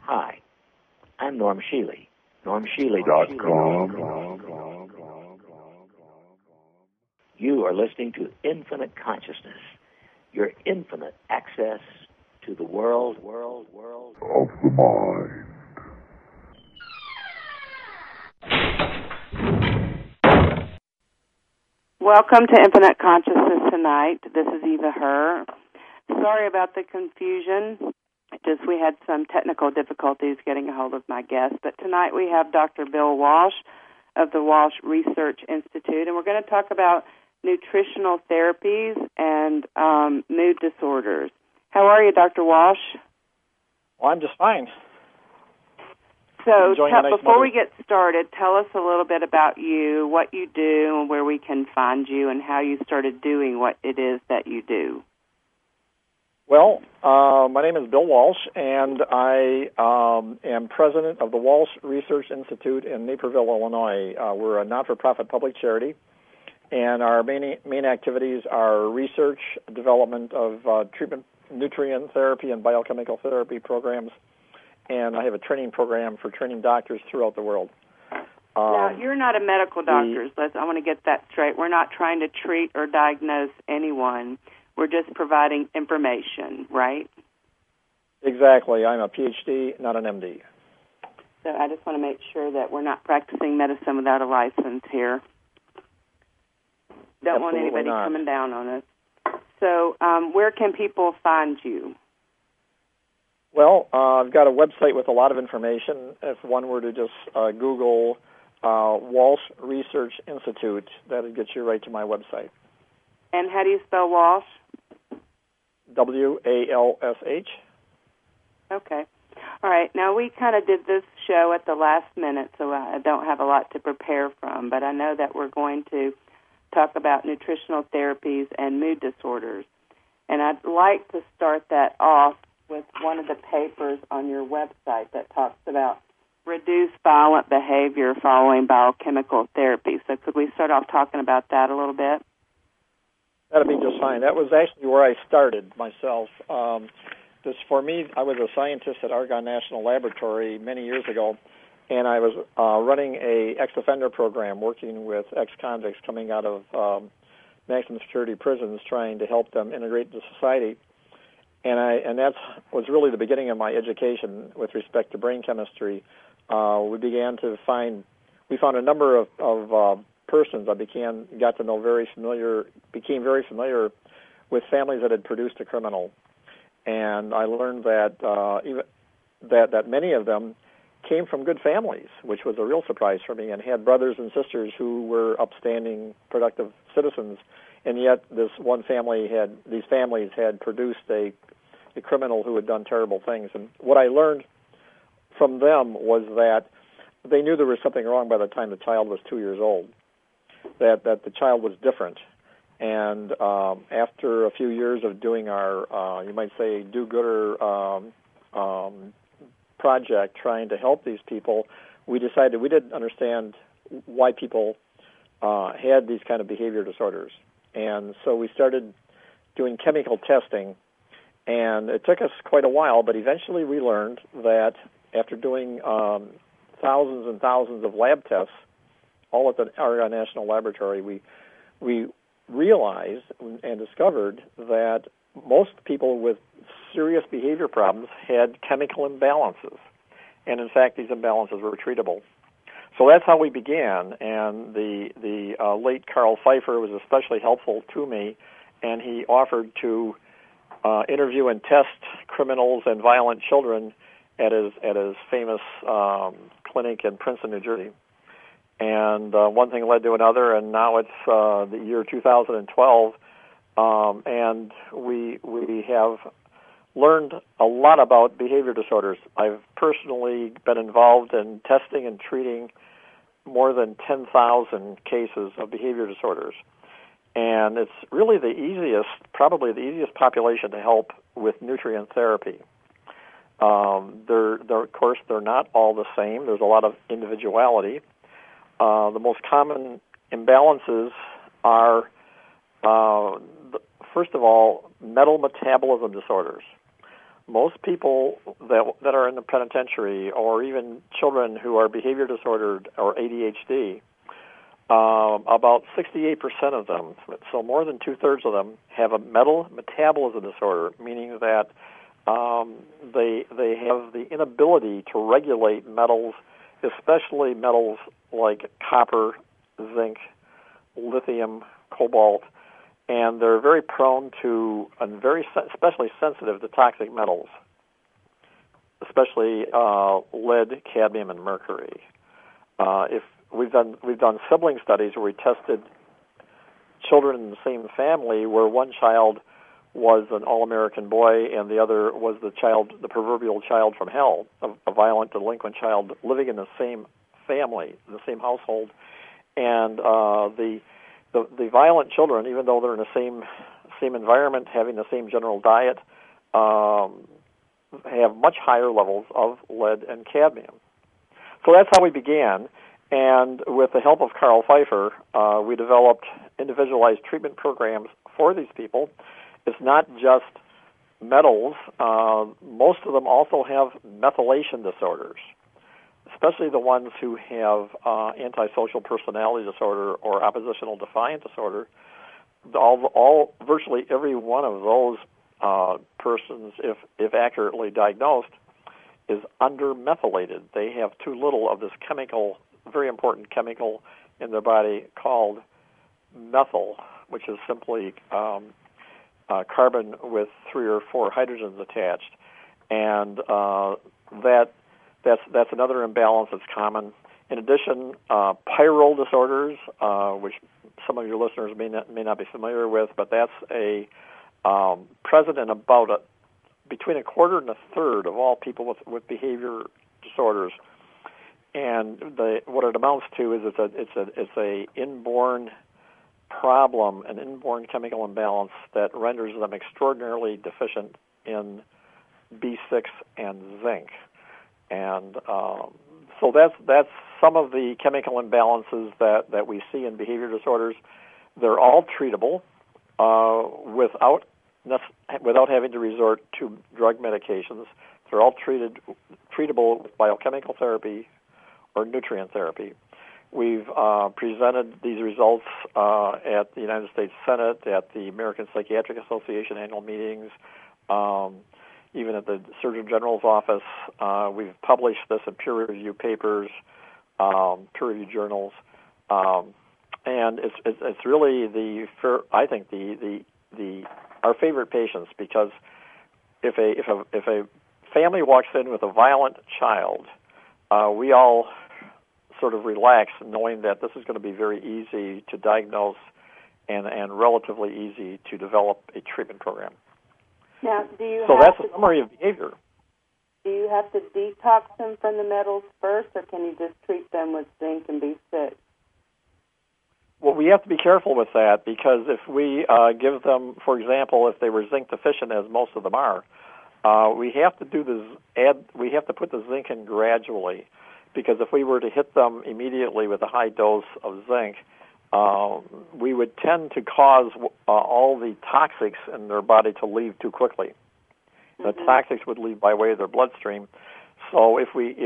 Hi, I'm Norm Shealy. NormShealy.com. You are listening to Infinite Consciousness, your infinite access to the world of the mind. Welcome to Infinite Consciousness tonight. This is Eva Herr. Sorry about the confusion. We had some technical difficulties getting a hold of my guest. But tonight we have Dr. Bill Walsh of the Walsh Research Institute, and we're going to talk about nutritional therapies and mood disorders. How are you, Dr. Walsh? Well, I'm just fine. So before we get started, tell us a little bit about you, what you do, and where we can find you, and how you started doing what it is that you do. Well, my name is Bill Walsh, and I am president of the Walsh Research Institute in Naperville, Illinois. We're a not-for-profit public charity, and our main activities are research, development of treatment, nutrient therapy, and biochemical therapy programs, and I have a training program for training doctors throughout the world. Now, you're not a medical doctor. I want to get that straight. We're not trying to treat or diagnose anyone. We're just providing information, right? Exactly. I'm a PhD, not an MD. So I just want to make sure that we're not practicing medicine without a license here. Don't want anybody coming down on us. So where can people find you? Well, I've got a website with a lot of information. If one were to just Google Walsh Research Institute, that would get you right to my website. And how do you spell Walsh? W-A-L-S-H. Okay. All right. Now, we kind of did this show at the last minute, so I don't have a lot to prepare from, but I know that we're going to talk about nutritional therapies and mood disorders. And I'd like to start that off with one of the papers on your website that talks about reduced violent behavior following biochemical therapy. So could we start off talking about that a little bit? That'd be just fine. That was actually where I started myself. For me, I was a scientist at Argonne National Laboratory many years ago, and I was running a ex-offender program working with ex-convicts coming out of maximum security prisons, trying to help them integrate into society. And that was really the beginning of my education with respect to brain chemistry. We found a number of persons I became very familiar with families that had produced a criminal, and I learned that that many of them came from good families, which was a real surprise for me, and had brothers and sisters who were upstanding, productive citizens, and yet these families had produced a criminal who had done terrible things. And what I learned from them was that they knew there was something wrong by the time the child was 2 years old. That the child was different. And after a few years of doing our, you might say, do-gooder project trying to help these people, we decided we didn't understand why people had these kind of behavior disorders. And so we started doing chemical testing, and it took us quite a while, but eventually we learned that after doing thousands and thousands of lab tests, all at the Argonne National Laboratory, we realized and discovered that most people with serious behavior problems had chemical imbalances. And in fact, these imbalances were treatable. So that's how we began, and the late Carl Pfeiffer was especially helpful to me, and he offered to interview and test criminals and violent children at his famous clinic in Princeton, New Jersey. And one thing led to another, and now it's the year 2012, and we have learned a lot about behavior disorders. I've personally been involved in testing and treating more than 10,000 cases of behavior disorders. And it's really probably the easiest population to help with nutrient therapy. Of course, they're not all the same. There's a lot of individuality. The most common imbalances are, first of all, metal metabolism disorders. most people that are in the penitentiary, or even children who are behavior disordered or ADHD, about 68% of them, so more than two-thirds of them, have a metal metabolism disorder, meaning that they have the inability to regulate metals, especially metals like copper, zinc, lithium, cobalt, and they're very prone to and especially sensitive to toxic metals, especially lead, cadmium, and mercury. If we've done sibling studies where we tested children in the same family, where one child was an all-American boy and the other was the proverbial child from hell, a violent, delinquent child living in the same family, in the same household, and the violent children, even though they're in the same environment, having the same general diet, have much higher levels of lead and cadmium. So that's how we began. And with the help of Carl Pfeiffer, we developed individualized treatment programs for these people. It's not just metals. Most of them also have methylation disorders, especially the ones who have antisocial personality disorder or oppositional defiant disorder. Virtually every one of those persons, if accurately diagnosed, is undermethylated. They have too little of this chemical, very important chemical in their body called methyl, which is simply carbon with 3 or 4 hydrogens attached, and that's another imbalance that's common. In addition, pyrrole disorders, which some of your listeners may not be familiar with, but that's present in about between a quarter and a third of all people with behavior disorders. And what it amounts to is it's a inborn problem, an inborn chemical imbalance that renders them extraordinarily deficient in B6 and zinc. And so that's some of the chemical imbalances that we see in behavior disorders. They're all treatable without having to resort to drug medications. They're all treatable with biochemical therapy or nutrient therapy. We've presented these results at the United States Senate, at the American Psychiatric Association annual meetings, even at the Surgeon General's office. We've published this in peer-reviewed papers, peer-reviewed journals, and it's really I think our favorite patients, because if a family walks in with a violent child, we all sort of relax, knowing that this is going to be very easy to diagnose and relatively easy to develop a treatment program. Now, that's a summary of behavior. Do you have to detox them from the metals first, or can you just treat them with zinc and B6? Well, we have to be careful with that, because if we give them, for example, if they were zinc deficient, as most of them are, we have to put the zinc in gradually, because if we were to hit them immediately with a high dose of zinc, we would tend to cause all the toxics in their body to leave too quickly. The toxics would leave by way of their bloodstream. So if we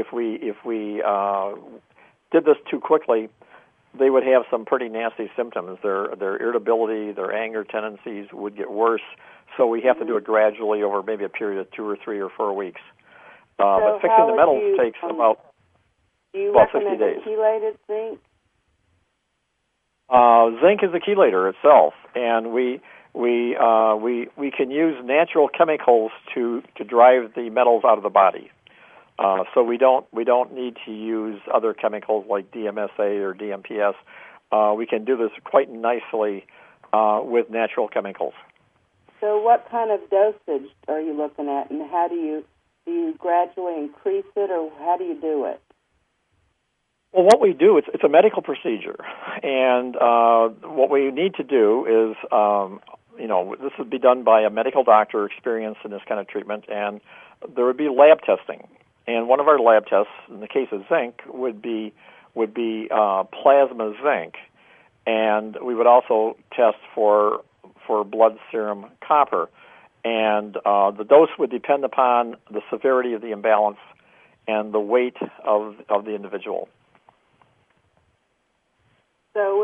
did this too quickly, they would have some pretty nasty symptoms. Their irritability, their anger tendencies would get worse. So we have to do it gradually over maybe a period of 2 or 3 or 4 weeks. But fixing the metals takes about 60 days. Do you recommend chelated zinc? Zinc is a chelator itself, and we can use natural chemicals to drive the metals out of the body. So we don't need to use other chemicals like DMSA or DMPS. We can do this quite nicely with natural chemicals. So what kind of dosage are you looking at, and how do you gradually increase it, or how do you do it? Well, what we do, it's a medical procedure, and what we need to do is, this would be done by a medical doctor experienced in this kind of treatment, and there would be lab testing. And one of our lab tests, in the case of zinc, would be plasma zinc, and we would also test for blood serum copper. and the dose would depend upon the severity of the imbalance and the weight of the individual. So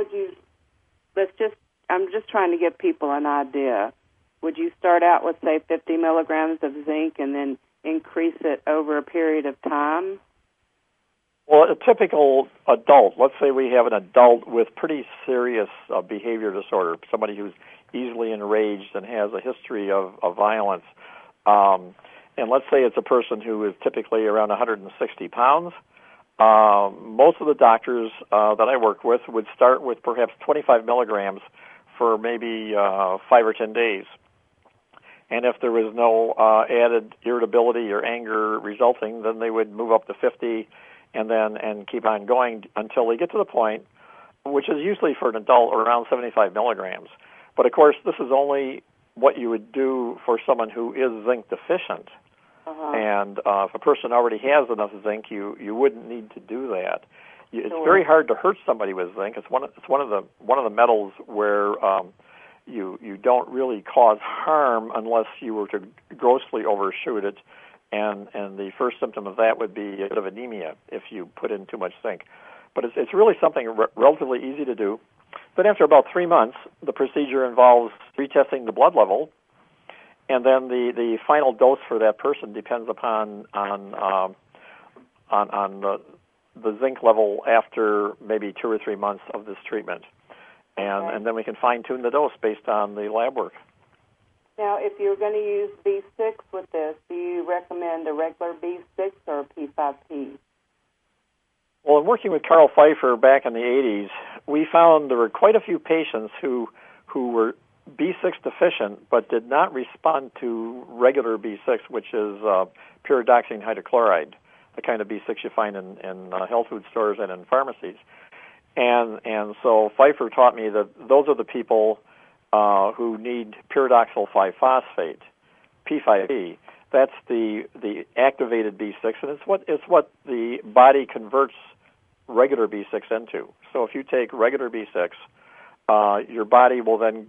I'm just trying to give people an idea. Would you start out with, say, 50 milligrams of zinc and then increase it over a period of time? Well, a typical adult, let's say we have an adult with pretty serious behavior disorder, somebody who's easily enraged and has a history of violence, and let's say it's a person who is typically around 160 pounds, most of the doctors that I work with would start with perhaps 25 milligrams for maybe 5 or 10 days. And if there was no added irritability or anger resulting, then they would move up to 50 and keep on going until they get to the point, which is usually for an adult around 75 milligrams. But of course, this is only what you would do for someone who is zinc deficient. And if a person already has enough zinc, you wouldn't need to do that. It's very hard to hurt somebody with zinc. It's one of the metals where you don't really cause harm unless you were to grossly overshoot it, and the first symptom of that would be a bit of anemia if you put in too much zinc. But it's really something relatively easy to do. Then after about 3 months, the procedure involves retesting the blood level, and then the final dose for that person depends upon the zinc level after maybe 2 or 3 months of this treatment. And then we can fine-tune the dose based on the lab work. Now, if you're going to use B6 with this, do you recommend a regular B6 or a P5P? Well, in working with Carl Pfeiffer back in the 80s, we found there were quite a few patients who were B6 deficient but did not respond to regular B6, which is pyridoxine hydrochloride, the kind of B6 you find in health food stores and in pharmacies. And so Pfeiffer taught me that those are the people who need pyridoxal 5-phosphate, P5P. That's the activated B6, and it's what the body converts regular B6 into. So if you take regular B6, your body will then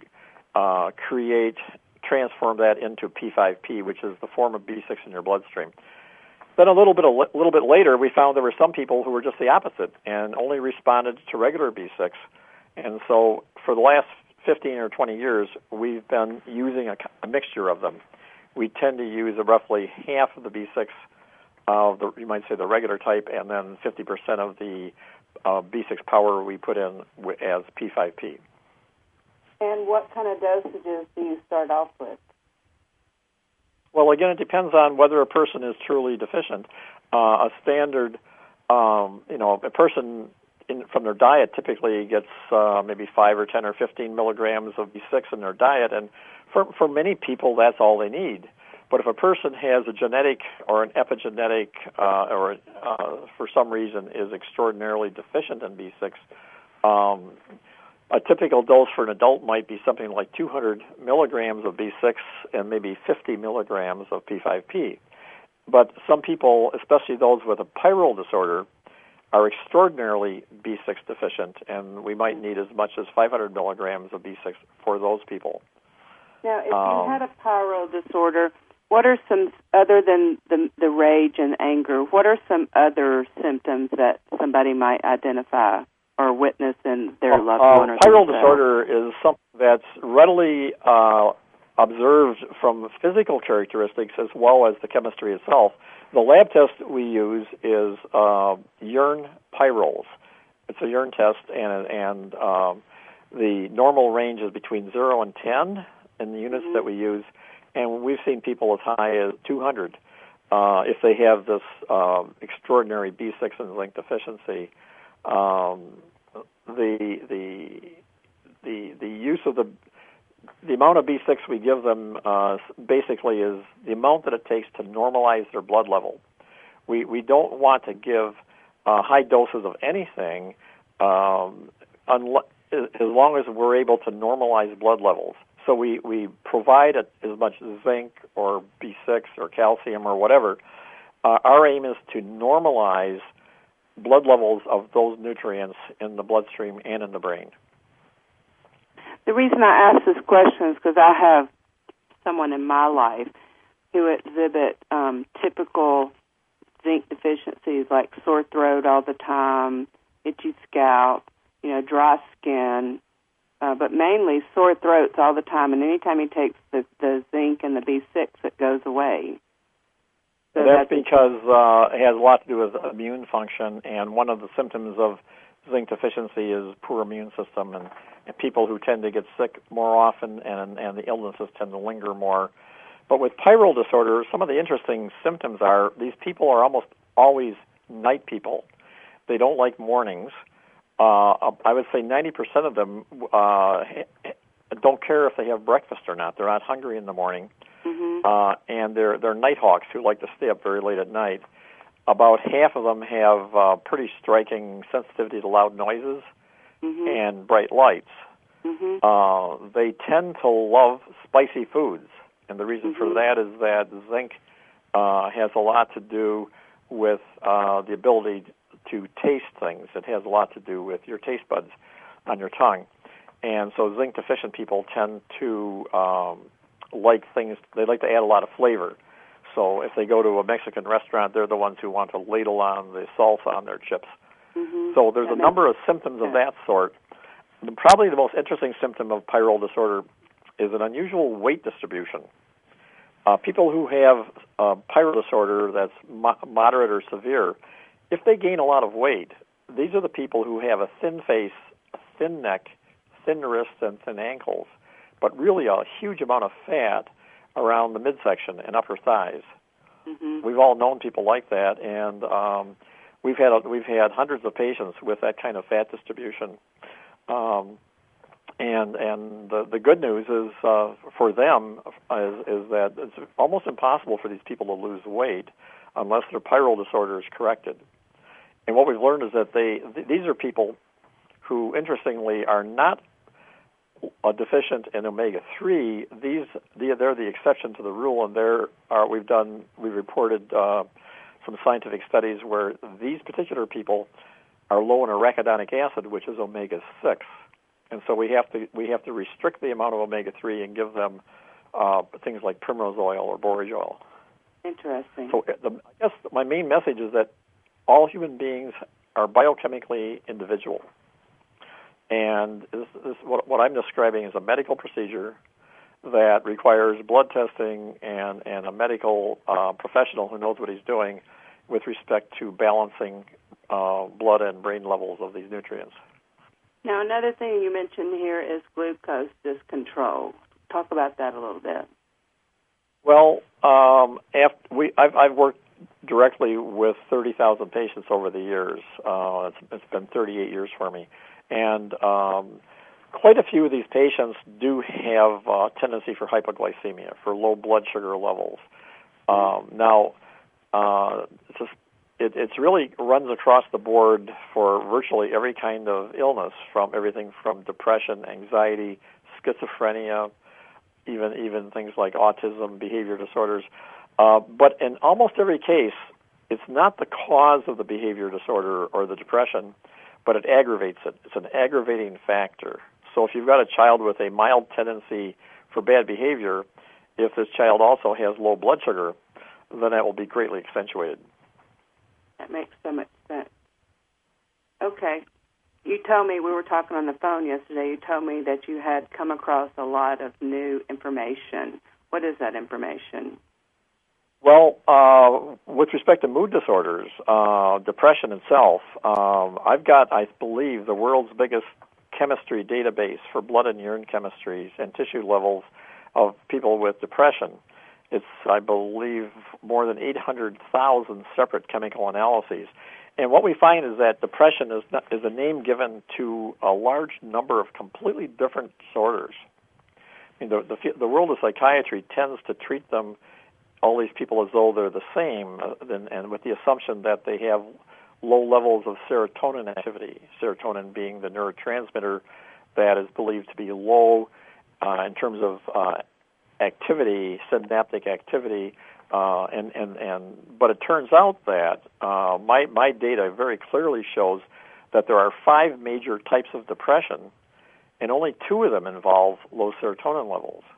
transform that into P5P, which is the form of B6 in your bloodstream. Then a little bit later, we found there were some people who were just the opposite and only responded to regular B6. And so for the last 15 or 20 years, we've been using a mixture of them. We tend to use roughly half of the B6 of you might say the regular type, and then 50% of the B6 power we put in as P5P. And what kind of dosages do you start off with? Well, again, it depends on whether a person is truly deficient. A standard, a person from their diet typically gets maybe 5 or 10 or 15 milligrams of B6 in their diet, and for many people, that's all they need. But if a person has a genetic or an epigenetic or for some reason is extraordinarily deficient in B6, a typical dose for an adult might be something like 200 milligrams of B6 and maybe 50 milligrams of P5P. But some people, especially those with a pyrrole disorder, are extraordinarily B6 deficient, and we might need as much as 500 milligrams of B6 for those people. Now, if you had a pyrrole disorder, what are some, other than the rage and anger, what are some other symptoms that somebody might identify or witness in their loved one or pyrrole themselves? disorder is something that's readily observed from physical characteristics as well as the chemistry itself. The lab test we use is urine pyrroles. It's a urine test, and the normal range is between 0 and 10 in the units that we use, and we've seen people as high as 200 if they have this extraordinary B6 and zinc deficiency. The use of the amount of B6 we give them basically is the amount that it takes to normalize their blood level. We don't want to give high doses of anything as long as we're able to normalize blood levels. So we provide as much zinc or B6 or calcium or whatever. Our aim is to normalize blood levels of those nutrients in the bloodstream and in the brain. The reason I ask this question is because I have someone in my life who exhibit typical zinc deficiencies like sore throat all the time, itchy scalp, dry skin, but mainly sore throats all the time. And anytime he takes the zinc and the B6, it goes away. So that's because it has a lot to do with immune function, and one of the symptoms of zinc deficiency is poor immune system, and people who tend to get sick more often, and the illnesses tend to linger more. But with pyrrole disorder, some of the interesting symptoms are these people are almost always night people. They don't like mornings. I would say 90% of them don't care if they have breakfast or not. They're not hungry in the morning. And they're night hawks who like to stay up very late at night. About half of them have pretty striking sensitivity to loud noises and bright lights. They tend to love spicy foods, and the reason for that is that zinc has a lot to do with the ability to taste things. It has a lot to do with your taste buds on your tongue. And so zinc deficient people tend to like things, they like to add a lot of flavor. So if they go to a Mexican restaurant, they're the ones who want to ladle on the salsa on their chips. So there's a number of symptoms of that sort. Probably the most interesting symptom of pyrrole disorder is an unusual weight distribution. People who have pyrrole disorder that's moderate or severe, if they gain a lot of weight, these are the people who have a thin face, a thin neck, thin wrists, and thin ankles, but really a huge amount of fat around the midsection and upper thighs. We've all known people like that, and we've had hundreds of patients with that kind of fat distribution. And the good news is for them is that it's almost impossible for these people to lose weight unless their pyrrole disorder is corrected. And what we've learned is that these are people who, interestingly, are not deficient in omega-3. They're the exception to the rule, and we've reported some scientific studies where these particular people are low in arachidonic acid, which is omega-6, and so we have to restrict the amount of omega-3 and give them things like primrose oil or borage oil. Interesting. So I guess my main message is that all human beings are biochemically individual. And what I'm describing is a medical procedure that requires blood testing and a medical professional who knows what he's doing with respect to balancing blood and brain levels of these nutrients. Now, another thing you mentioned here is glucose discontrol. Talk about that a little bit. Well, I've worked directly with 30,000 patients over the years. It's been 38 years for me. And quite a few of these patients do have a tendency for hypoglycemia, for low blood sugar levels. Now, it really runs across the board for virtually every kind of illness, from everything from depression, anxiety, schizophrenia, even things like autism, behavior disorders. But in almost every case, it's not the cause of the behavior disorder or the depression, but it aggravates it. It's an aggravating factor. So if you've got a child with a mild tendency for bad behavior, if this child also has low blood sugar, then that will be greatly accentuated. That makes so much sense. Okay. You told me, we were talking on the phone yesterday, you told me that you had come across a lot of new information. What is that information? Well, with respect to mood disorders, depression itself, I've got, I believe, the world's biggest chemistry database for blood and urine chemistries and tissue levels of people with depression. It's, I believe, more than 800,000 separate chemical analyses. And what we find is that depression is a name given to a large number of completely different disorders. I mean, the world of psychiatry tends to treat all these people as though they're the same, and with the assumption that they have low levels of serotonin activity, serotonin being the neurotransmitter that is believed to be low in terms of activity, synaptic activity, but it turns out that my data very clearly shows that there are 5 major types of depression, and only 2 of them involve low serotonin levels.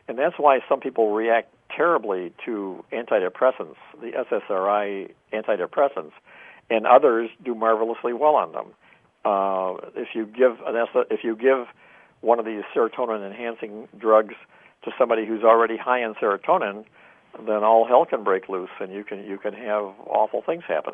And that's why some people react terribly to antidepressants, the SSRI antidepressants, and others do marvelously well on them. If you give one of these serotonin-enhancing drugs to somebody who's already high in serotonin, then all hell can break loose, and you can have awful things happen.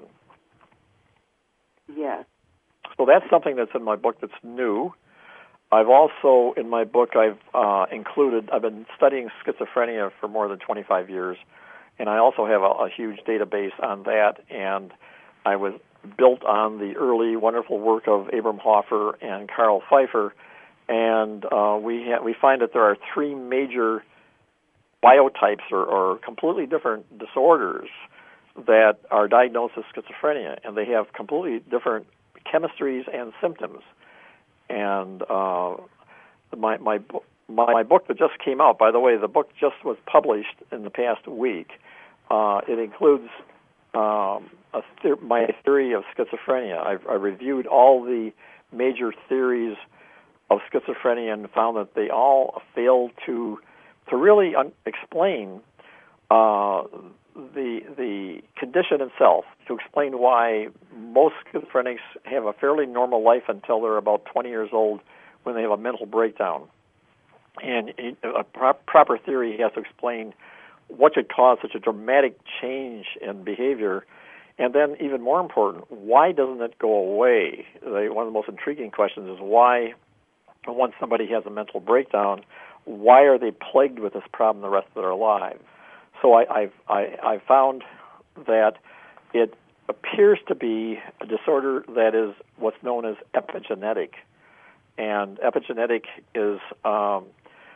Yes. So that's something that's in my book that's new. I've also, in my book, I've been studying schizophrenia for more than 25 years, and I also have a huge database on that, and I was built on the early wonderful work of Abram Hoffer and Carl Pfeiffer, and we find that there are three major biotypes or completely different disorders that are diagnosed as schizophrenia, and they have completely different chemistries and symptoms. And my book that just came out, by the way, the book just was published in the past week. It includes my theory of schizophrenia. I reviewed all the major theories of schizophrenia and found that they all fail to really explain the condition itself, to explain why most schizophrenics have a fairly normal life until they're about 20 years old when they have a mental breakdown. And a proper theory has to explain what could cause such a dramatic change in behavior. And then, even more important, why doesn't it go away? One of the most intriguing questions is why, once somebody has a mental breakdown, why are they plagued with this problem the rest of their lives? So I found that it appears to be a disorder that is what's known as epigenetic, and epigenetic is a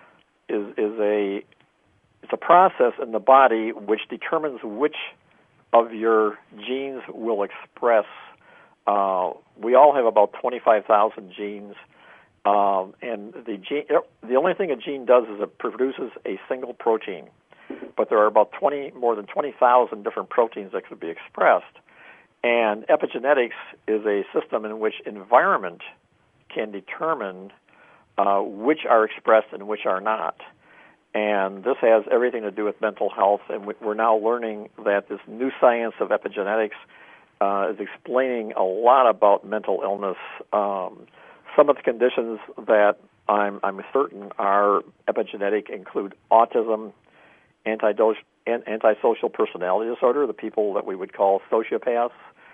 process in the body which determines which of your genes will express. We all have about 25,000 genes, and the only thing a gene does is it produces a single protein. But there are about more than 20,000 different proteins that could be expressed. And epigenetics is a system in which environment can determine which are expressed and which are not. And this has everything to do with mental health, and we're now learning that this new science of epigenetics is explaining a lot about mental illness. Some of the conditions that I'm certain are epigenetic include autism, antisocial personality disorder, the people that we would call sociopaths,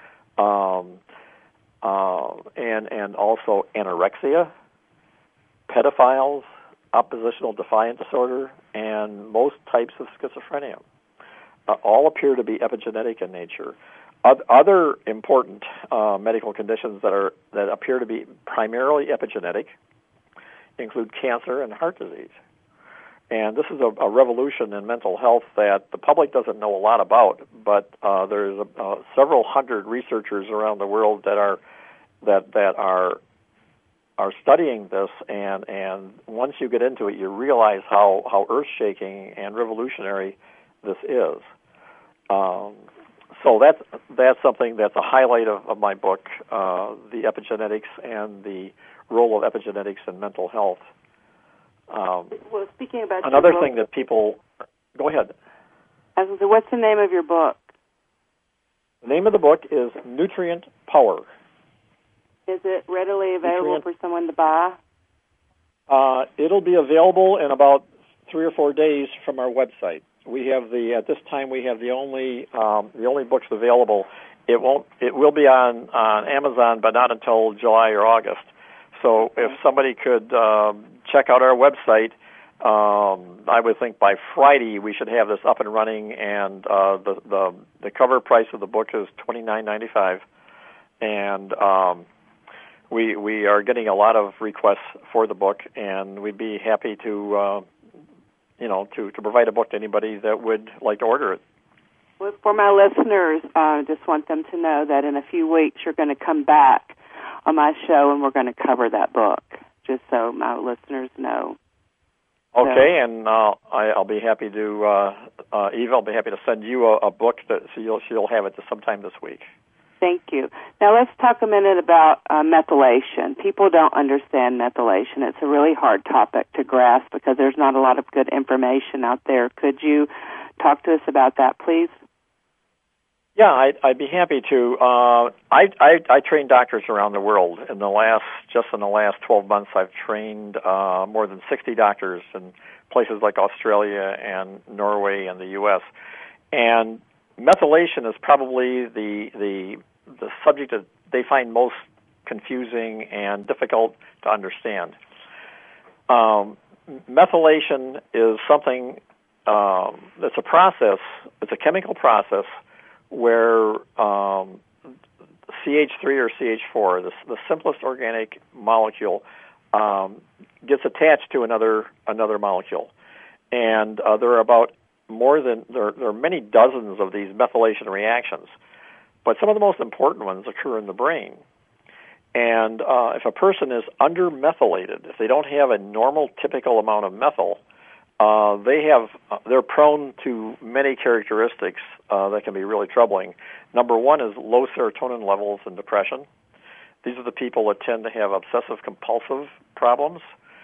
and also anorexia, pedophiles, oppositional defiant disorder, and most types of schizophrenia. All appear to be epigenetic in nature. Other important medical conditions that appear to be primarily epigenetic include cancer and heart disease. And this is a revolution in mental health that the public doesn't know a lot about, but there's several hundred researchers around the world that are studying this, and once you get into it, you realize how earth-shaking and revolutionary this is. So that's something that's a highlight of my book, the epigenetics and the role of epigenetics in mental health. Well, speaking about another thing that people... Go ahead. So what's the name of your book? The name of the book is Nutrient Power. Is it readily available for someone to buy? It'll be available in about 3 or 4 days from our website. We have at this time we have the only books available. It will be on Amazon, but not until July or August. So if somebody could check out our website, I would think by Friday we should have this up and running. And the cover price of the book is $29.95, and we are getting a lot of requests for the book, and we'd be happy to provide a book to anybody that would like to order it. Well, for my listeners, I just want them to know that in a few weeks you're going to come back on my show and we're going to cover that book, just so my listeners know. Okay, and I'll be happy to, Eva, I'll be happy to send you a book so you'll have it sometime this week. Thank you. Now let's talk a minute about methylation. People don't understand methylation. It's a really hard topic to grasp because there's not a lot of good information out there. Could you talk to us about that, please? Yeah, I'd be happy to. I train doctors around the world. In the last 12 months, I've trained more than 60 doctors in places like Australia and Norway and the U.S. And methylation is probably the subject that they find most confusing and difficult to understand. Methylation is something that's a process. It's a chemical process where CH3 or CH4, the simplest organic molecule, gets attached to another molecule, and there are many dozens of these methylation reactions, but some of the most important ones occur in the brain. And if a person is undermethylated, if they don't have a normal typical amount of methyl, they're prone to many characteristics that can be really troubling. Number one is low serotonin levels and depression. These are the people that tend to have obsessive-compulsive problems.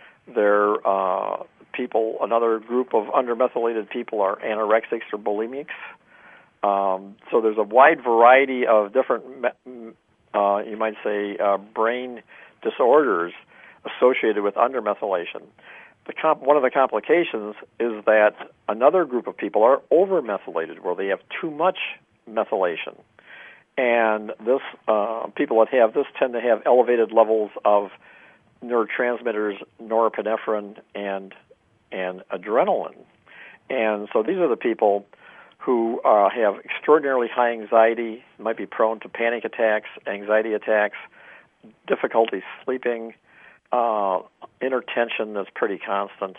Another group of undermethylated people are anorexics or bulimics. So there's a wide variety of different, you might say, brain disorders associated with undermethylation. One of the complications is that another group of people are overmethylated, where they have too much methylation. And people that have this tend to have elevated levels of neurotransmitters, norepinephrine, and adrenaline. And so these are the people who have extraordinarily high anxiety, might be prone to panic attacks, anxiety attacks, difficulty sleeping, inner tension that's pretty constant.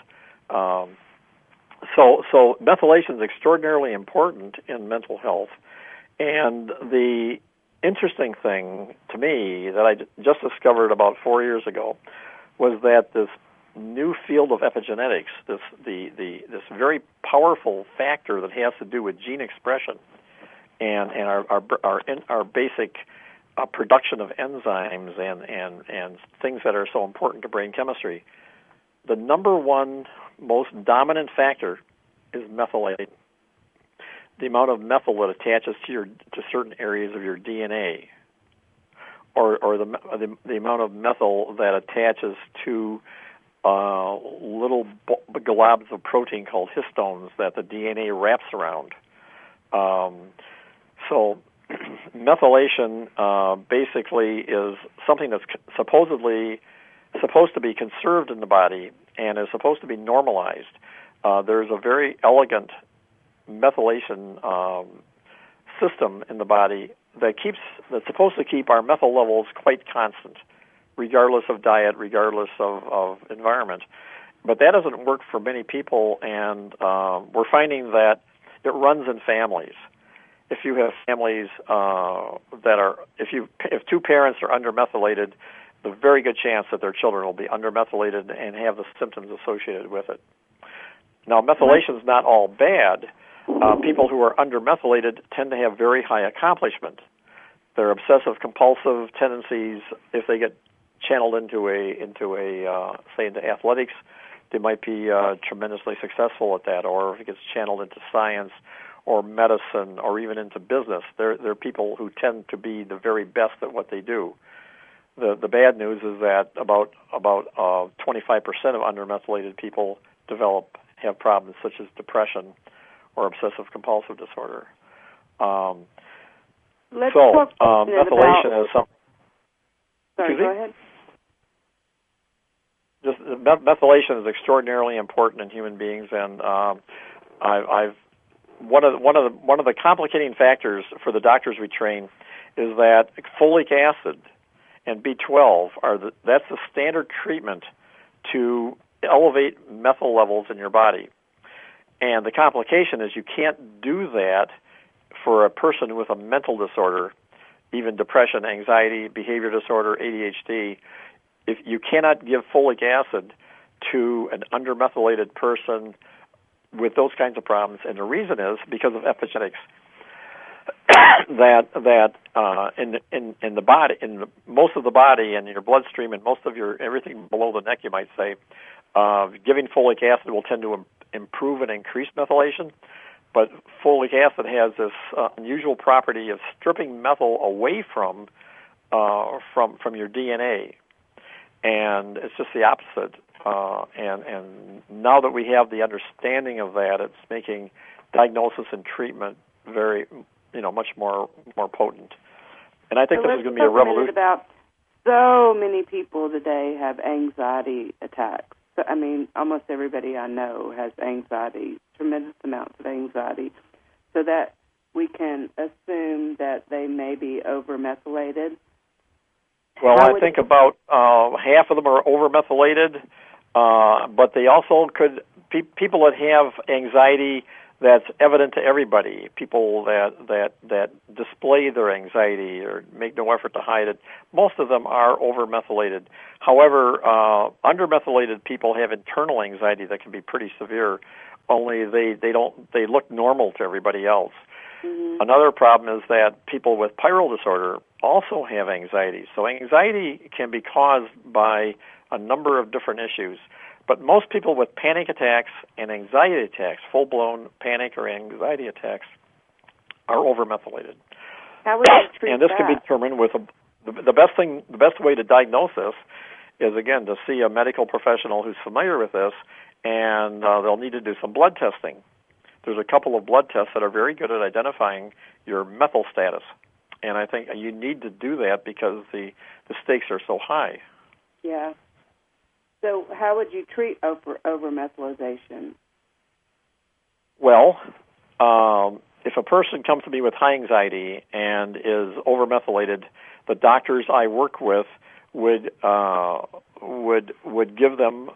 So methylation is extraordinarily important in mental health. And the interesting thing to me that I just discovered about 4 years ago was that this new field of epigenetics, this very powerful factor that has to do with gene expression and our basic production of enzymes and things that are so important to brain chemistry, the number one most dominant factor is methylation. The amount of methyl that attaches to certain areas of your DNA, or the amount of methyl that attaches to little globs of protein called histones that the DNA wraps around. So methylation basically is something that's supposed to be conserved in the body and is supposed to be normalized. There's a very elegant methylation system in the body that's supposed to keep our methyl levels quite constant, regardless of diet, regardless of environment. But that doesn't work for many people, and we're finding that it runs in families. If you have families if two parents are undermethylated, there's a very good chance that their children will be undermethylated and have the symptoms associated with it. Now, methylation is not all bad. People who are undermethylated tend to have very high accomplishment. Their obsessive-compulsive tendencies, if they get channeled into athletics, they might be tremendously successful at that. Or if it gets channeled into science or medicine or even into business, they're people who tend to be the very best at what they do. The bad news is that about 25% of undermethylated people have problems such as depression or obsessive-compulsive disorder. Methylation is something. Sorry, go ahead. Methylation is extraordinarily important in human beings, and one of the complicating factors for the doctors we train is that folic acid and B12 that's the standard treatment to elevate methyl levels in your body. And the complication is you can't do that for a person with a mental disorder, even depression, anxiety, behavior disorder, ADHD. If you cannot give folic acid to an undermethylated person with those kinds of problems, and the reason is because of epigenetics. that in the body, most of the body, and your bloodstream, and most of your everything below the neck, you might say, giving folic acid will tend to improve and increase methylation. But folic acid has this unusual property of stripping methyl away from your DNA, and it's just the opposite. And now that we have the understanding of that, it's making diagnosis and treatment very, much more potent. And I think this is going to be a revolution. About so many people today have anxiety attacks. I mean, almost everybody I know has anxiety, tremendous amounts of anxiety, so that we can assume that they may be over-methylated. Well, I think about half of them are over-methylated, but they also could, people that have anxiety that's evident to everybody, people that display their anxiety or make no effort to hide it, most of them are over-methylated. However, under-methylated people have internal anxiety that can be pretty severe, only they look normal to everybody else. Mm-hmm. Another problem is that people with pyrrole disorder also have anxiety. So anxiety can be caused by a number of different issues. But most people with panic attacks and anxiety attacks, full-blown panic or anxiety attacks, are over-methylated. How would you treat and this can be determined with the best way to diagnose this is, again, to see a medical professional who's familiar with this, and they'll need to do some blood testing. There's a couple of blood tests that are very good at identifying your methyl status, and I think you need to do that because the stakes are so high. Yeah. So how would you treat over-methylation? Well, if a person comes to me with high anxiety and is over-methylated, the doctors I work with would give them,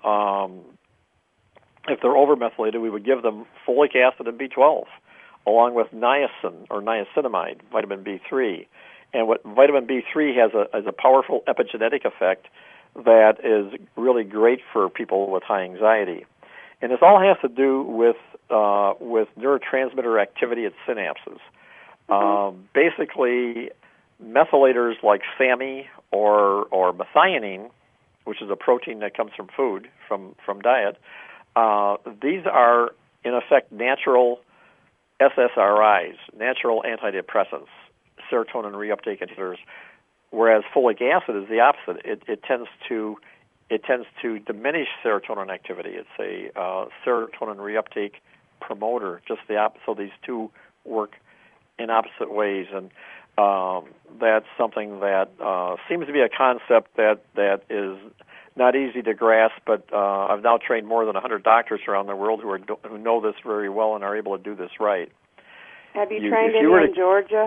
if they're over-methylated, we would give them folic acid and B12, along with niacin or niacinamide, vitamin B3. And what vitamin B3 has a powerful epigenetic effect that is really great for people with high anxiety. And this all has to do with neurotransmitter activity at synapses. Mm-hmm. Basically, methylators like SAMe or methionine, which is a protein that comes from food, from diet, these are, in effect, natural SSRIs, natural antidepressants, serotonin reuptake inhibitors, whereas folic acid is the opposite. It tends to diminish serotonin activity. It's a serotonin reuptake promoter, just the opposite. So these two work in opposite ways, and that's something that seems to be a concept that is not easy to grasp. But I've now trained more than 100 doctors around the world who know this very well and are able to do this right. Have you trained anyone in Georgia?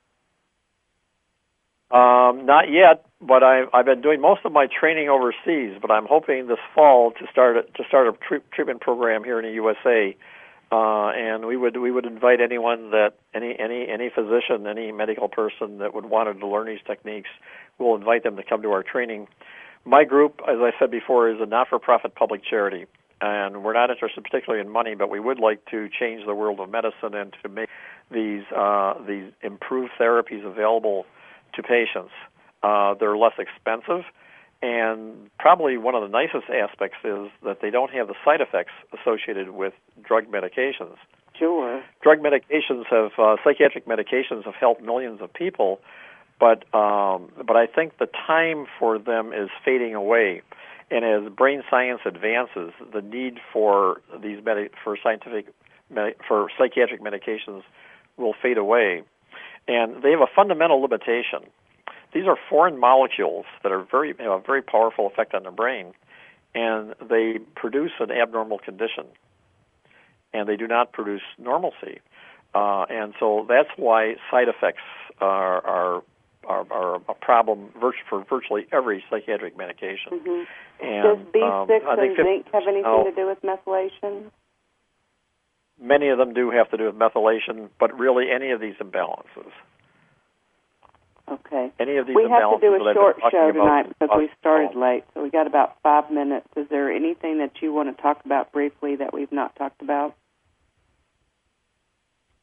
Not yet, but I've been doing most of my training overseas. But I'm hoping this fall to start a treatment program here in the USA, and we would invite anyone that any physician, any medical person that would want to learn these techniques. We'll invite them to come to our training. My group, as I said before, is a not-for-profit public charity, and we're not interested particularly in money, but we would like to change the world of medicine and to make these improved therapies available to patients. They're less expensive, and probably one of the nicest aspects is that they don't have the side effects associated with drug medications. Sure. Drug medications psychiatric medications have helped millions of people, but I think the time for them is fading away. And as brain science advances, the need for these psychiatric medications will fade away. And they have a fundamental limitation. These are foreign molecules that have a very powerful effect on the brain, and they produce an abnormal condition, and they do not produce normalcy. And so that's why side effects are a problem for virtually every psychiatric medication. Mm-hmm. And, does B6 and zinc have anything to do with methylation? Many of them do have to do with methylation, but really any of these imbalances. Okay. Any of these we have to do a short show tonight because we started Oh. late, so we got about 5 minutes. Is there anything that you want to talk about briefly that we've not talked about?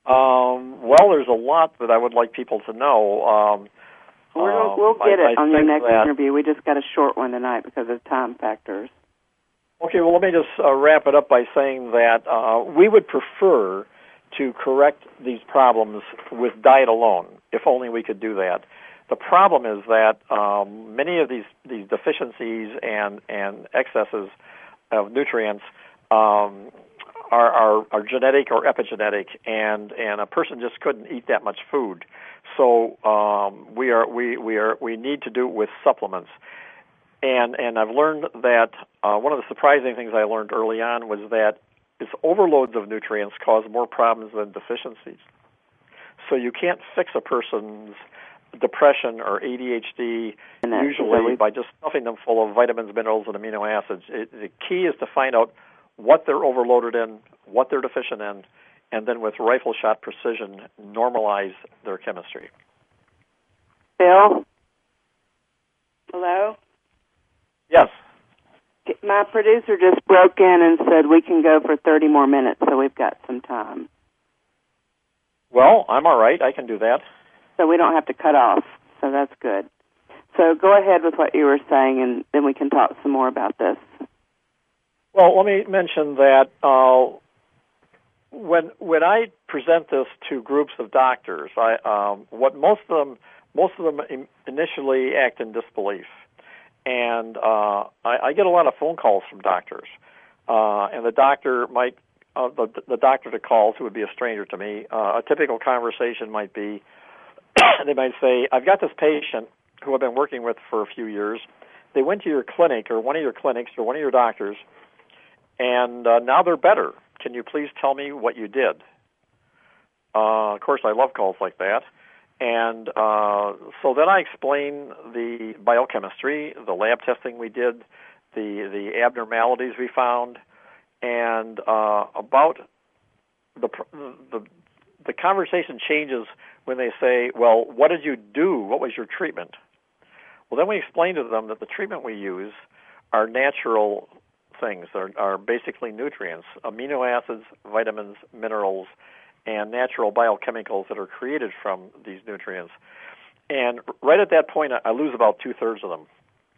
Well, there's a lot that I would like people to know. We'll get it on your next that, interview. We just got a short one tonight because of time factors. Okay, well, let me just wrap it up by saying that we would prefer to correct these problems with diet alone, if only we could do that. The problem is that many of these deficiencies and excesses of nutrients are genetic or epigenetic, and a person just couldn't eat that much food. So we need to do it with supplements. And I've learned that one of the surprising things I learned early on was that it's overloads of nutrients cause more problems than deficiencies. So you can't fix a person's depression or ADHD usually by just stuffing them full of vitamins, minerals, and amino acids. The key is to find out what they're overloaded in, what they're deficient in, and then with rifle shot precision, normalize their chemistry. Bill? Hello? Yes. My producer just broke in and said we can go for 30 more minutes, so we've got some time. Well, I'm all right. I can do that. So we don't have to cut off, so that's good. So go ahead with what you were saying, and then we can talk some more about this. Well, let me mention that when I present this to groups of doctors, what most of them initially act in disbelief, and I get a lot of phone calls from doctors, and the doctor might the doctor that calls, who would be a stranger to me, a typical conversation might be, they might say, "I've got this patient who I've been working with for a few years. They went to your clinic or one of your clinics or one of your doctors, and now they're better. Can you please tell me what you did?" Of course, I love calls like that. And so then I explain the biochemistry, the lab testing we did, the abnormalities we found, and about the conversation changes when they say, "Well, what did you do? What was your treatment?" Well, then we explain to them that the treatment we use are natural things. Are basically nutrients, amino acids, vitamins, minerals, and natural biochemicals that are created from these nutrients. And right at that point, I lose about 2/3 of them.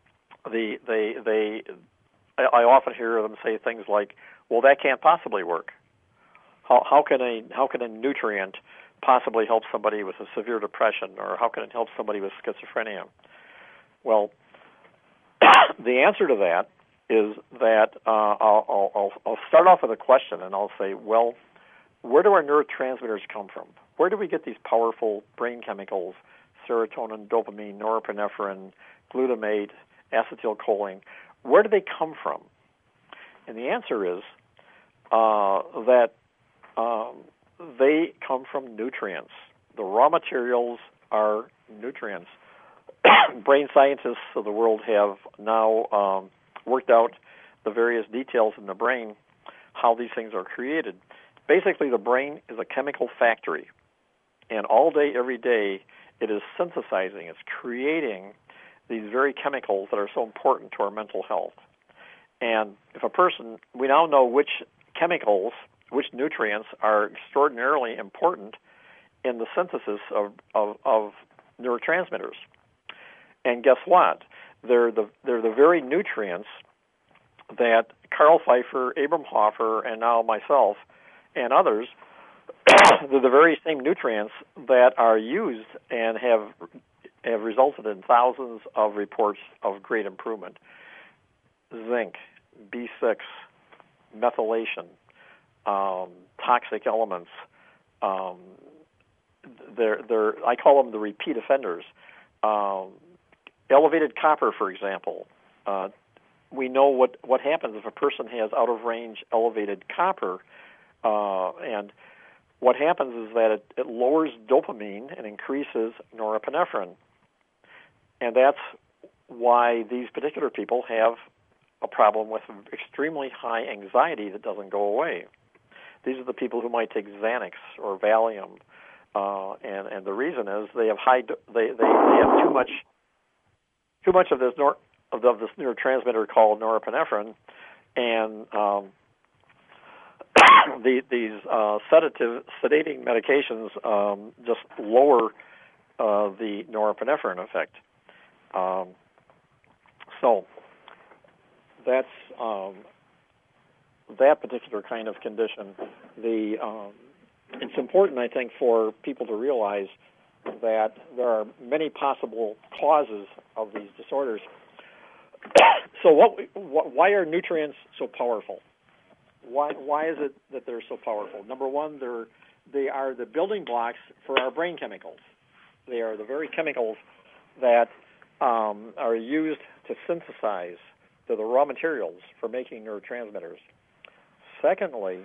I often hear them say things like, "Well, that can't possibly work. How can a nutrient possibly help somebody with a severe depression, or how can it help somebody with schizophrenia?" Well, the answer to that is that I'll start off with a question, and I'll say, well, where do our neurotransmitters come from? Where do we get these powerful brain chemicals, serotonin, dopamine, norepinephrine, glutamate, acetylcholine? Where do they come from? And the answer is that they come from nutrients. The raw materials are nutrients. Brain scientists of the world have now worked out the various details in the brain, how these things are created. Basically, the brain is a chemical factory, and all day, every day, it is synthesizing, it's creating these very chemicals that are so important to our mental health. And if a person, we now know which chemicals, which nutrients are extraordinarily important in the synthesis of neurotransmitters. And guess what? They're the very nutrients that Carl Pfeiffer, Abram Hoffer, and now myself and others, they're the very same nutrients that are used and have resulted in thousands of reports of great improvement. Zinc, B6, methylation, toxic elements. I call them the repeat offenders. Elevated copper, for example. We know what happens if a person has out-of-range elevated copper, and what happens is that it lowers dopamine and increases norepinephrine. And that's why these particular people have a problem with extremely high anxiety that doesn't go away. These are the people who might take Xanax or Valium, and the reason is they have they have too much of this neurotransmitter called norepinephrine, and these sedating medications just lower the norepinephrine effect. So that's that particular kind of condition. It's important, I think, for people to realize that there are many possible causes of these disorders. So why are nutrients so powerful? Why is it that they're so powerful? Number one, they are the building blocks for our brain chemicals. They are the very chemicals that are used to synthesize the raw materials for making neurotransmitters. Secondly,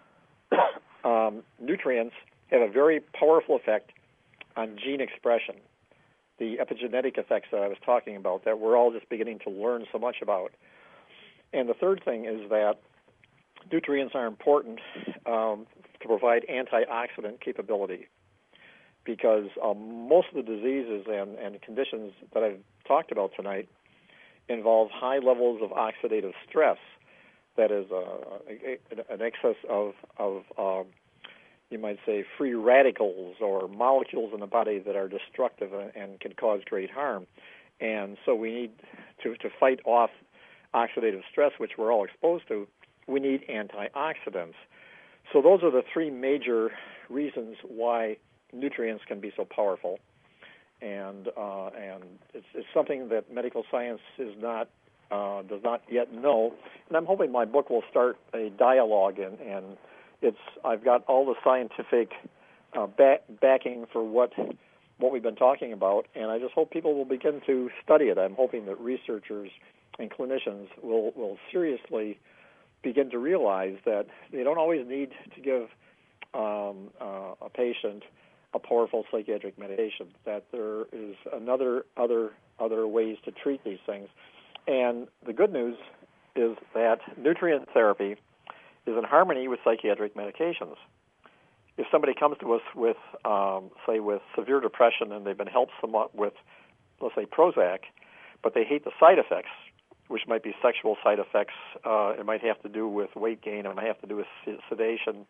nutrients have a very powerful effect on gene expression, the epigenetic effects that I was talking about that we're all just beginning to learn so much about. And the third thing is that nutrients are important to provide antioxidant capability, because most of the diseases and conditions that I've talked about tonight involve high levels of oxidative stress. That is an excess of you might say, free radicals or molecules in the body that are destructive and can cause great harm. And so we need to fight off oxidative stress, which we're all exposed to. We need antioxidants. So those are the three major reasons why nutrients can be so powerful. And it's something that medical science does not yet know. And I'm hoping my book will start a dialogue, and I've got all the scientific backing for what we've been talking about, and I just hope people will begin to study it. I'm hoping that researchers and clinicians will seriously begin to realize that they don't always need to give a patient a powerful psychiatric medication, that there is other ways to treat these things. And the good news is that nutrient therapy is in harmony with psychiatric medications. If somebody comes to us with, say, with severe depression and they've been helped somewhat with, let's say, Prozac, but they hate the side effects, which might be sexual side effects, it might have to do with weight gain, it might have to do with sedation.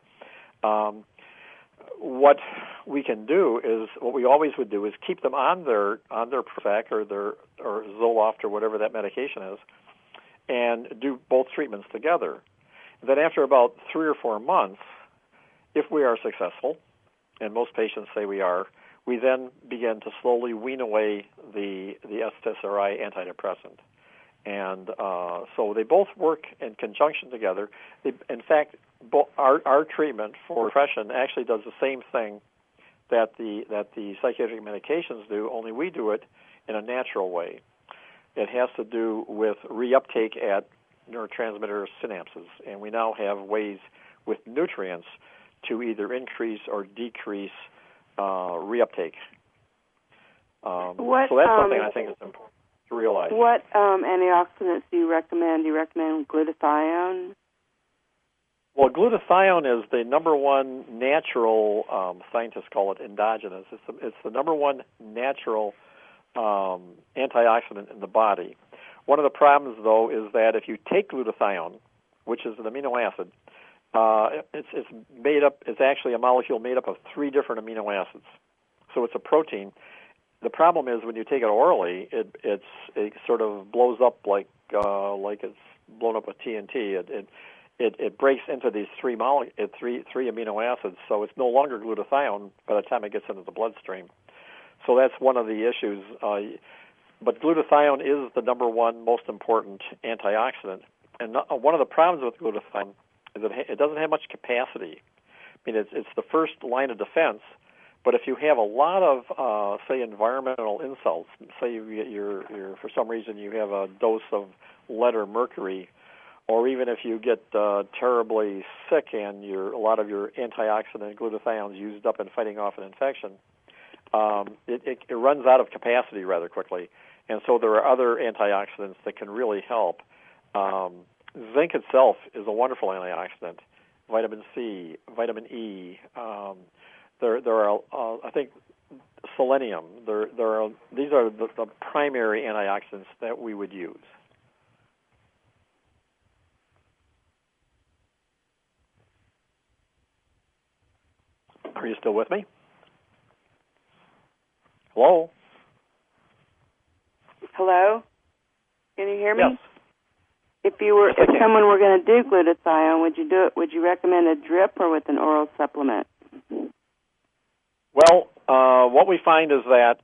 What we can do is, what we always would do is keep them on their Prozac or Zoloft or whatever that medication is, and do both treatments together. Then after about 3 or 4 months, if we are successful, and most patients say we are, we then begin to slowly wean away the SSRI antidepressant. And so they both work in conjunction together. In fact, our treatment for depression actually does the same thing that the psychiatric medications do, only we do it in a natural way. It has to do with reuptake at neurotransmitter synapses, and we now have ways with nutrients to either increase or decrease reuptake. So that's something I think is important to realize. What antioxidants do you recommend? Do you recommend glutathione? Well, glutathione is the number one natural, scientists call it endogenous. It's the number one natural antioxidant in the body. One of the problems, though, is that if you take glutathione, which is an amino acid, it's made up. It's actually a molecule made up of 3 different amino acids. So it's a protein. The problem is when you take it orally, it sort of blows up like it's blown up with TNT. It breaks into these 3 amino acids, so it's no longer glutathione by the time it gets into the bloodstream. So that's one of the issues. But glutathione is the number one most important antioxidant. And one of the problems with glutathione is that it doesn't have much capacity. I mean, it's the first line of defense. But if you have a lot of, say, environmental insults, say you're for some reason you have a dose of lead or mercury, or even if you get terribly sick and a lot of your antioxidant glutathione is used up in fighting off an infection, it runs out of capacity rather quickly. And so there are other antioxidants that can really help. Zinc itself is a wonderful antioxidant. Vitamin C, vitamin E. There are, I think, selenium. These are the primary antioxidants that we would use. Are you still with me? Hello? Hello? Can you hear me? Yes. If I can. someone were going to do glutathione, would you recommend a drip or with an oral supplement? Well, what we find is that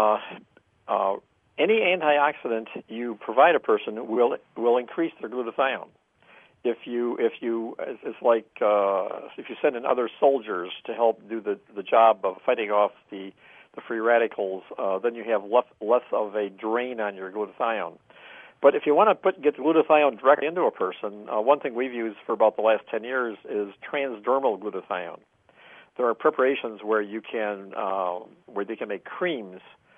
any antioxidant you provide a person will increase their glutathione. If you it's like if you send in other soldiers to help do the job of fighting off the free radicals, then you have less of a drain on your glutathione. But if you want to get glutathione directly into a person, one thing we've used for about the last 10 years is transdermal glutathione. There are preparations where they can make creams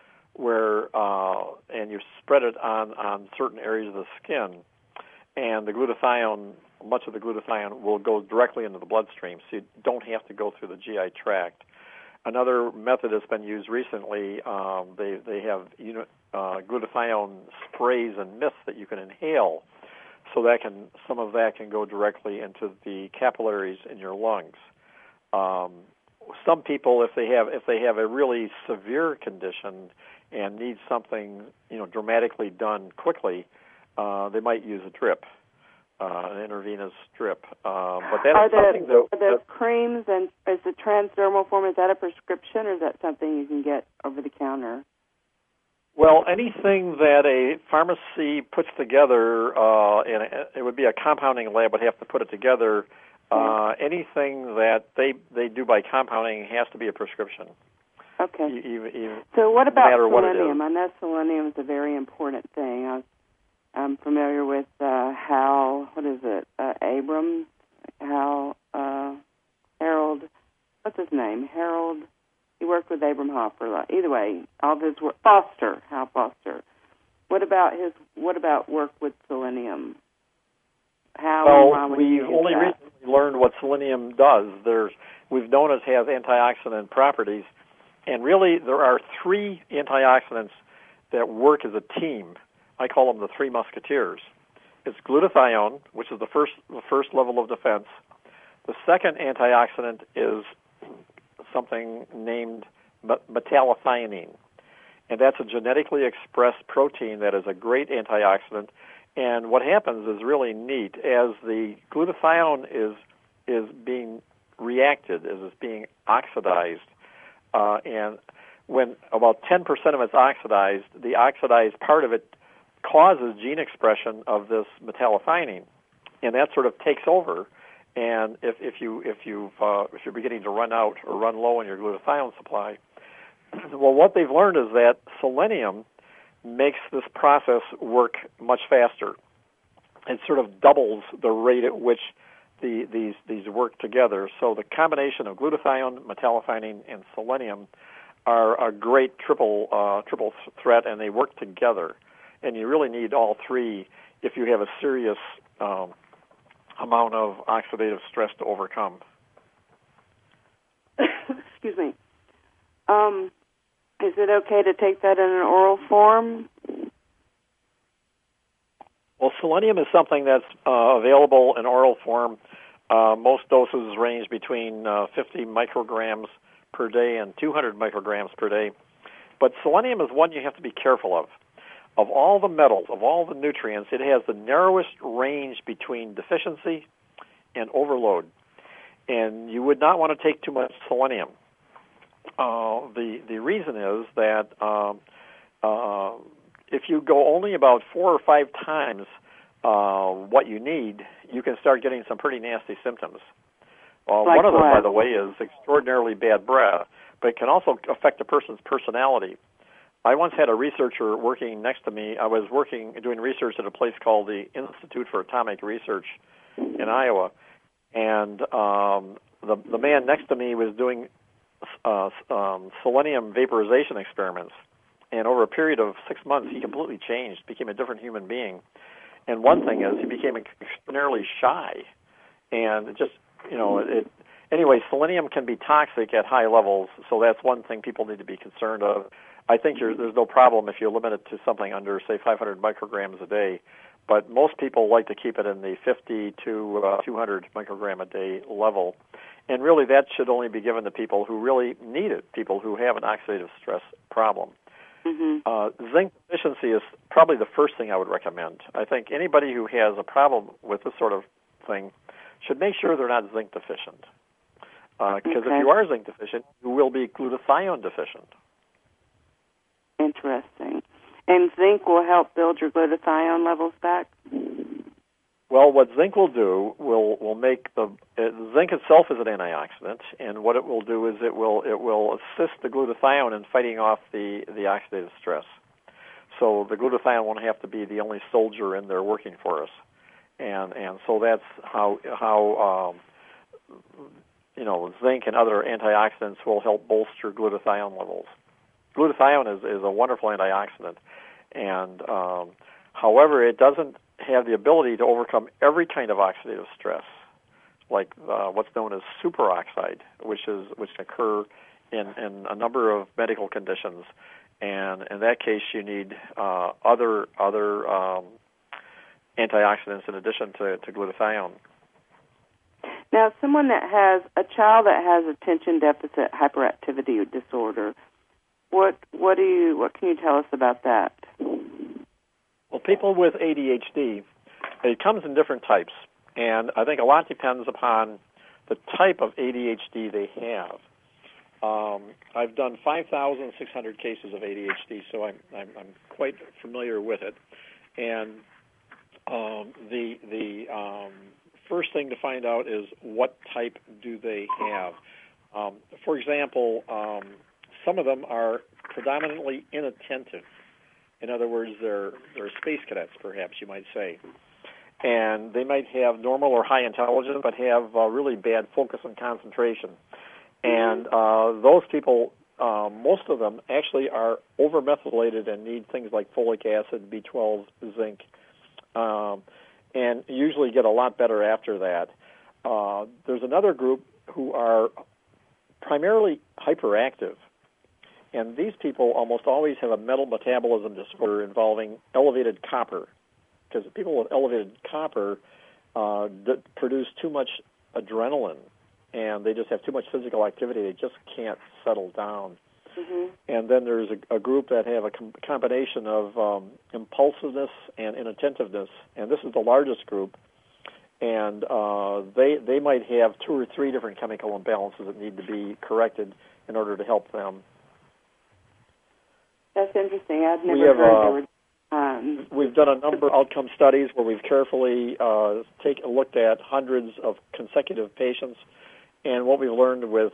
and you spread it on certain areas of the skin, and much of the glutathione will go directly into the bloodstream, so you don't have to go through the GI tract. Another method that's been used recently, they have glutathione sprays and mists that you can inhale, so some of that can go directly into the capillaries in your lungs. Some people, if they have a really severe condition and need something dramatically done quickly, they might use a drip, an intravenous drip. But that is something that are the creams and is the transdermal form, is that a prescription or is that something you can get over the counter? Well, anything that a pharmacy puts together, and it would be a compounding lab would have to put it together. Anything that they do by compounding has to be a prescription. Okay. Even so what about no selenium? I know selenium is a very important thing. I'm familiar with Harold, what's his name? Harold, he worked with Abram Hoffer. Either way, all of his work, Hal Foster. What about work with selenium? We've only recently learned what selenium does. We've known it has antioxidant properties, and really there are three antioxidants that work as a team. I call them the Three Musketeers. It's glutathione, which is the first level of defense. The second antioxidant is something named metallothionein, and that's a genetically expressed protein that is a great antioxidant. And what happens is really neat. As the glutathione is being reacted, as it's being oxidized, and when about 10% of it's oxidized, the oxidized part of it causes gene expression of this metallothionein, and that sort of takes over. And if you're beginning to run out or run low on your glutathione supply, well, what they've learned is that selenium makes this process work much faster. It sort of doubles the rate at which these work together. So the combination of glutathione, metallothionein, and selenium are a great triple threat, and they work together. And you really need all three if you have a serious amount of oxidative stress to overcome. Excuse me. Is it okay to take that in an oral form? Well, selenium is something that's available in oral form. Most doses range between 50 micrograms per day and 200 micrograms per day. But selenium is one you have to be careful of. Of all the metals, of all the nutrients, it has the narrowest range between deficiency and overload. And you would not want to take too much selenium. The reason is that if you go only about 4 or 5 times what you need, you can start getting some pretty nasty symptoms. Like one of them, what? by the way, is extraordinarily bad breath, but it can also affect a person's personality. I once had a researcher working next to me. I was doing research at a place called the Institute for Atomic Research in Iowa, and the man next to me was doing selenium vaporization experiments. And over a period of 6 months, he completely changed, became a different human being. And one thing is he became extraordinarily shy. And it just, anyway, selenium can be toxic at high levels, so that's one thing people need to be concerned of. I think there's no problem if you limit it to something under, say, 500 micrograms a day. but most people like to keep it in the 50 to 200 microgram a day level. And really that should only be given to people who really need it, people who have an oxidative stress problem. Zinc deficiency is probably the first thing I would recommend. I think anybody who has a problem with this sort of thing should make sure they're not zinc deficient. Because if you are zinc deficient, you will be glutathione deficient. Interesting. And zinc will help build your glutathione levels back? Well, what zinc will do will make zinc itself is an antioxidant, and what it will do is it will assist the glutathione in fighting off the oxidative stress. So the glutathione won't have to be the only soldier in there working for us, and so that's how zinc and other antioxidants will help bolster glutathione levels. Glutathione is a wonderful antioxidant, and however, it doesn't have the ability to overcome every kind of oxidative stress, like what's known as superoxide, which can occur in a number of medical conditions, and in that case, you need other antioxidants in addition to glutathione. Now, someone that has a child that has attention deficit hyperactivity disorder, what can you tell us about that? Well, people with ADHD, it comes in different types, and I think a lot depends upon the type of ADHD they have. I've done 5,600 cases of ADHD, so I'm quite familiar with it. And the first thing to find out is what type do they have. For example, some of them are predominantly inattentive. In other words, they're space cadets, perhaps you might say. And they might have normal or high intelligence, but have really bad focus and concentration. And those people, most of them actually are over-methylated and need things like folic acid, B12, zinc, and usually get a lot better after that. There's another group who are primarily hyperactive. And these people almost always have a metal metabolism disorder involving elevated copper, because people with elevated copper produce too much adrenaline, and they just have too much physical activity. They just can't settle down. And then there's a group that have a combination of impulsiveness and inattentiveness, and this is the largest group. And they might have 2 or 3 different chemical imbalances that need to be corrected in order to help them. That's interesting. I've never heard We've done a number of outcome studies where we've carefully looked at hundreds of consecutive patients, and what we've learned with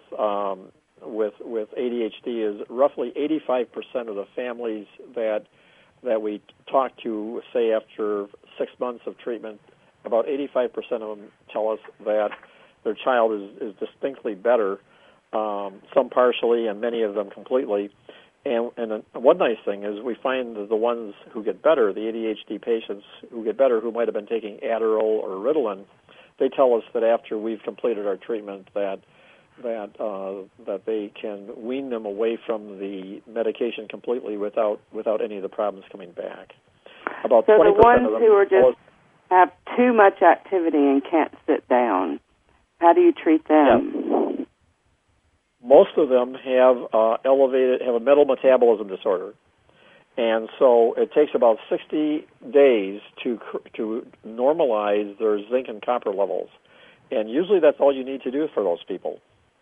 ADHD is roughly 85% of the families that we talk to, say after 6 months of treatment, about 85% of them tell us that their child is distinctly better, some partially and many of them completely. And one nice thing is we find that the ones who get better, the ADHD patients who get better, who might have been taking Adderall or Ritalin, they tell us that after we've completed our treatment that they can wean them away from the medication completely without any of the problems coming back. About so 20% the ones of them who are just have too much activity and can't sit down, how do you treat them? Yeah. Most of them have a metal metabolism disorder, and so it takes about 60 days to normalize their zinc and copper levels, and usually that's all you need to do for those people.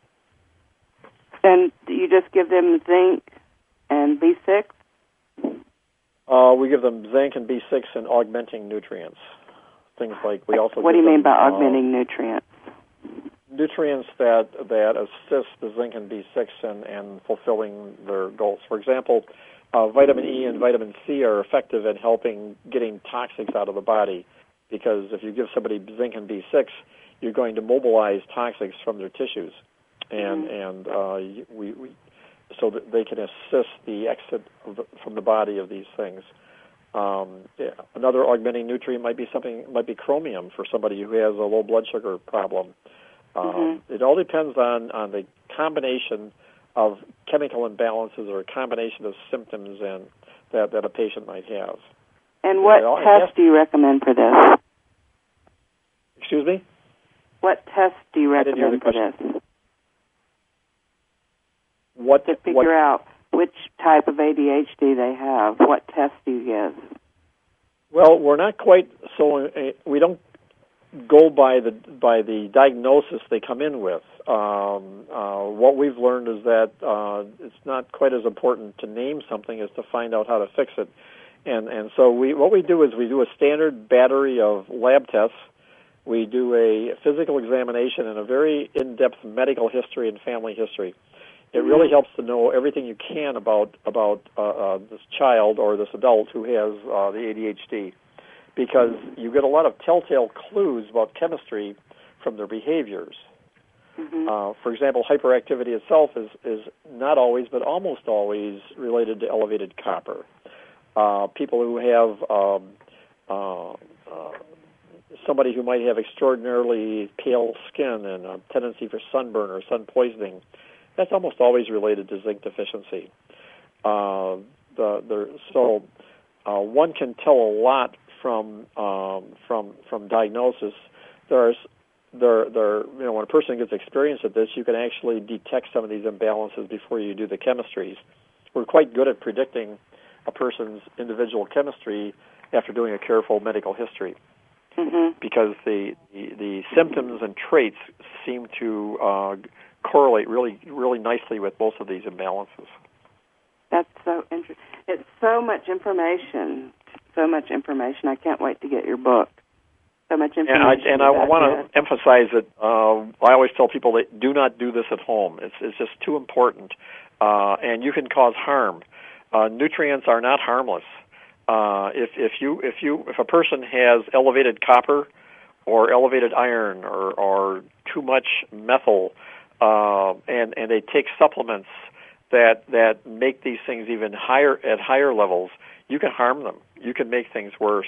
And you just give them zinc and B6? We give them zinc and B6 and augmenting nutrients. Things like we also. What do you mean by augmenting nutrients? Nutrients that assist the zinc and B6 in fulfilling their goals. For example, vitamin E and vitamin C are effective in helping getting toxics out of the body, because if you give somebody zinc and B6, you're going to mobilize toxics from their tissues, and so that they can assist the exit from the body of these things. Another augmenting nutrient might be chromium for somebody who has a low blood sugar problem. It all depends on the combination of chemical imbalances or a combination of symptoms that a patient might have. And what test do you recommend for this? Excuse me? What test do you recommend for this? To figure out which type of ADHD they have, what test do you give? Well, we're not quite so. We don't go by the diagnosis they come in with. What we've learned is that it's not quite as important to name something as to find out how to fix it. And so what we do is we do a standard battery of lab tests. We do a physical examination and a very in-depth medical history and family history. It really helps to know everything you can about this child or this adult who has the ADHD, because you get a lot of telltale clues about chemistry from their behaviors. For example, hyperactivity itself is not always, but almost always related to elevated copper. People who have somebody who might have extraordinarily pale skin and a tendency for sunburn or sun poisoning, that's almost always related to zinc deficiency. One can tell a lot from diagnosis. When a person gets experience at this, you can actually detect some of these imbalances before you do the chemistries. We're quite good at predicting a person's individual chemistry after doing a careful medical history, because the symptoms and traits seem to correlate really nicely with most of these imbalances. That's so interesting. It's so much information. I can't wait to get your book. So much information. And I want to emphasize that I always tell people that do not do this at home. It's just too important, and you can cause harm. Nutrients are not harmless. If a person has elevated copper or elevated iron or too much methyl, and they take supplements that make these things even higher levels, you can harm them. You can make things worse.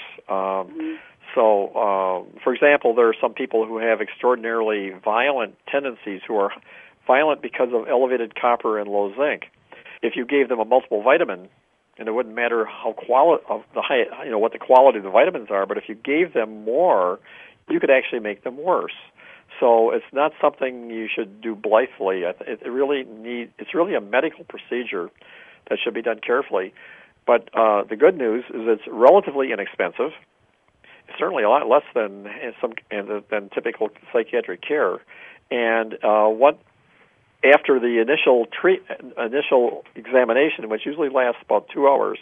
So, for example, there are some people who have extraordinarily violent tendencies, who are violent because of elevated copper and low zinc. If you gave them a multiple vitamin, and it wouldn't matter what the quality of the vitamins are, but if you gave them more, you could actually make them worse. So it's not something you should do blithely. It's really a medical procedure that should be done carefully. But the good news is it's relatively inexpensive. It's certainly a lot less than typical psychiatric care. And after the initial examination, which usually lasts about 2 hours,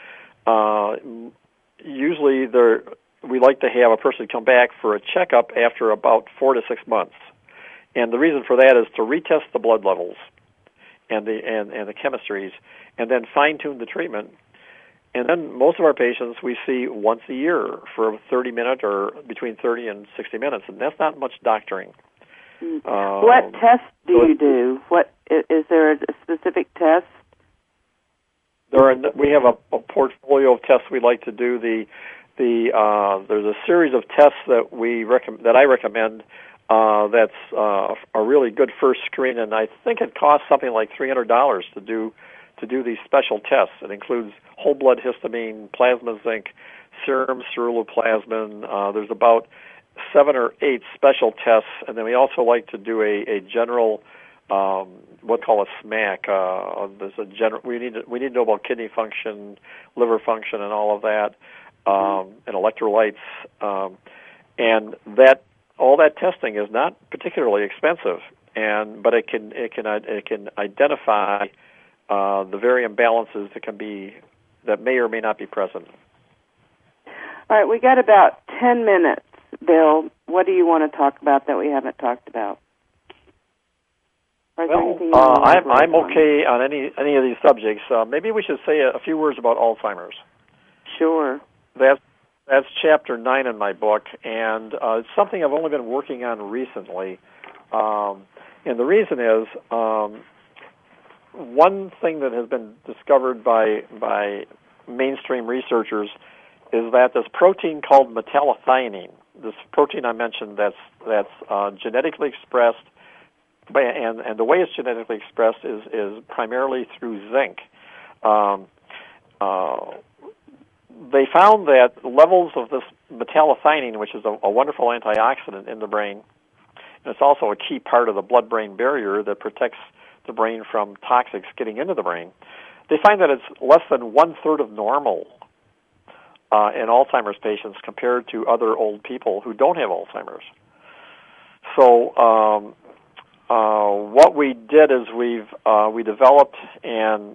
usually we like to have a person come back for a checkup after about 4 to 6 months. And the reason for that is to retest the blood levels and the chemistries, and then fine-tune the treatment. And then most of our patients we see once a year for 30 minutes or between 30 and 60 minutes, and that's not much doctoring. What tests do you do? Is there a specific test? We have a portfolio of tests we like to do. There's a series of tests that I recommend. That's a really good first screen, and I think it costs something like $300 to do these special tests. It includes whole blood histamine, plasma zinc, serum ceruloplasmin. There's about 7 or 8 special tests, and then we also like to do a general, what's called a SMAC. There's a general. We need to know about kidney function, liver function, and all of that, and electrolytes, and all that testing is not particularly expensive, but it can identify the very imbalances that may or may not be present. All right, we got about 10 minutes, Bill. What do you want to talk about that we haven't talked about? Well, I'm okay on any of these subjects. Maybe we should say a few words about Alzheimer's. Sure. That's chapter 9 in my book, and it's something I've only been working on recently. And the reason is, one thing that has been discovered by mainstream researchers is that this protein called metallothionein, this protein I mentioned that's genetically expressed, and the way it's genetically expressed is primarily through zinc. they found that levels of this metallothionein, which is a wonderful antioxidant in the brain, and it's also a key part of the blood-brain barrier that protects the brain from toxics getting into the brain. They find that it's less than 1/3 of normal in Alzheimer's patients compared to other old people who don't have Alzheimer's. So what we did is we developed a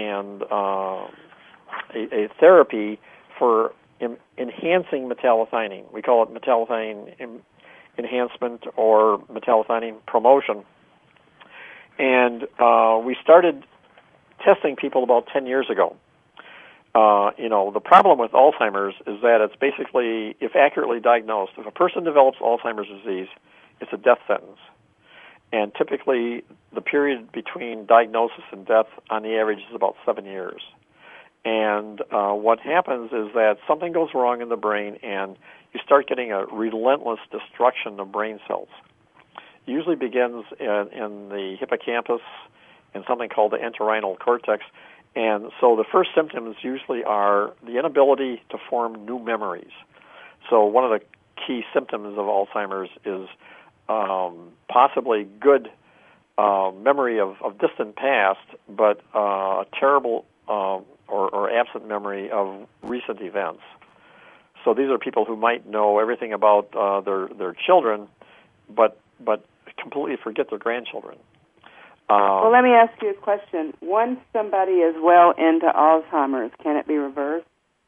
therapy for enhancing metallothionein. We call it metallothionein enhancement or metallothionein promotion. And we started testing people about 10 years ago. The problem with Alzheimer's is that it's basically, if accurately diagnosed, if a person develops Alzheimer's disease, it's a death sentence. And typically, the period between diagnosis and death, on the average, is about 7 years. And what happens is that something goes wrong in the brain, and you start getting a relentless destruction of brain cells. It usually begins in the hippocampus and something called the entorhinal cortex. And so the first symptoms usually are the inability to form new memories. So one of the key symptoms of Alzheimer's is possibly good memory of distant past, but a terrible or absent memory of recent events. So these are people who might know everything about their children, but completely forget their grandchildren. Well, let me ask you a question. Once somebody is well into Alzheimer's, can it be reversed?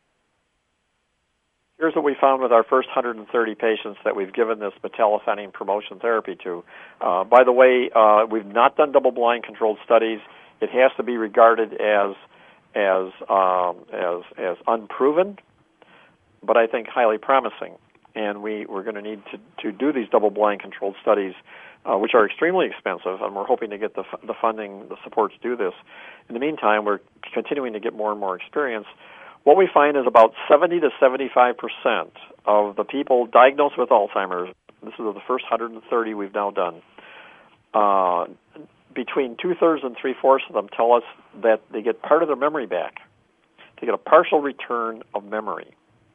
Here's what we found with our first 130 patients that we've given this metallothionein promotion therapy to. By the way, we've not done double-blind controlled studies. It has to be regarded as unproven, but I think highly promising. And we're going to need to do these double-blind controlled studies, which are extremely expensive, and we're hoping to get the funding, the support to do this. In the meantime, we're continuing to get more and more experience. What we find is about 70 to 75% of the people diagnosed with Alzheimer's, this is the first 130 we've now done, between 2/3 and 3/4 of them tell us that they get part of their memory back. They get a partial return of memory.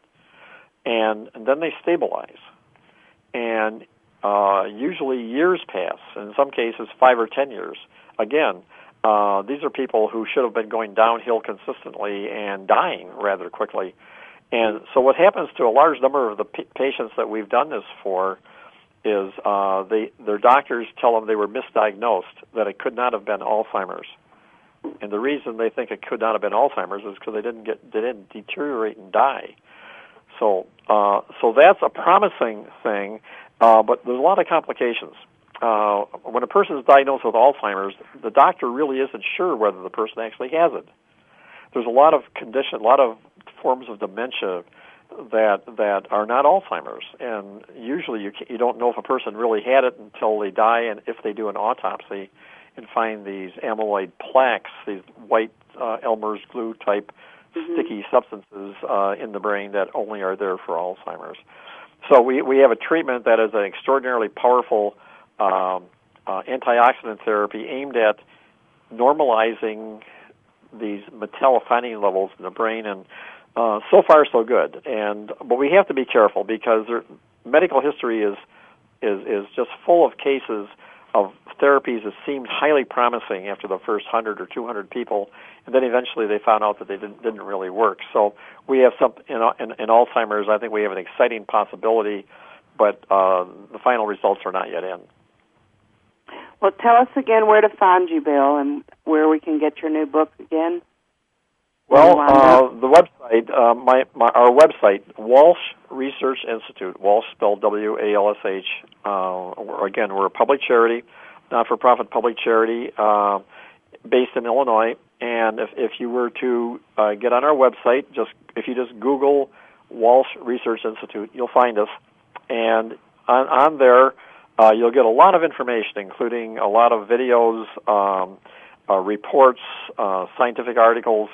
And then they stabilize. And usually years pass, in some cases 5 or 10 years. Again, these are people who should have been going downhill consistently and dying rather quickly. And so what happens to a large number of the patients that we've done this for is their doctors tell them they were misdiagnosed, that it could not have been Alzheimer's. And the reason they think it could not have been Alzheimer's is because they didn't deteriorate and die. So that's a promising thing, but there's a lot of complications. When a person is diagnosed with Alzheimer's, the doctor really isn't sure whether the person actually has it. There's a lot of forms of dementia that are not Alzheimer's, and usually you don't know if a person really had it until they die, and if they do an autopsy and find these amyloid plaques, these white Elmer's glue type sticky substances in the brain that only are there for Alzheimer's. So we have a treatment that is an extraordinarily powerful antioxidant therapy aimed at normalizing these metallothionein levels in the brain, and so far so good. But we have to be careful because medical history is just full of cases of therapies that seemed highly promising after the first 100 or 200 people, and then eventually they found out that they didn't really work. So we have some in Alzheimer's. I think we have an exciting possibility, but the final results are not yet in. Well, tell us again where to find you, Bill, and where we can get your new book again. Well, the website, our website, Walsh Research Institute, Walsh spelled W-A-L-S-H. Again, we're a public charity, not-for-profit public charity based in Illinois. And if you were to get on our website, if you just Google Walsh Research Institute, you'll find us. And on there, you'll get a lot of information, including a lot of videos, reports, scientific articles,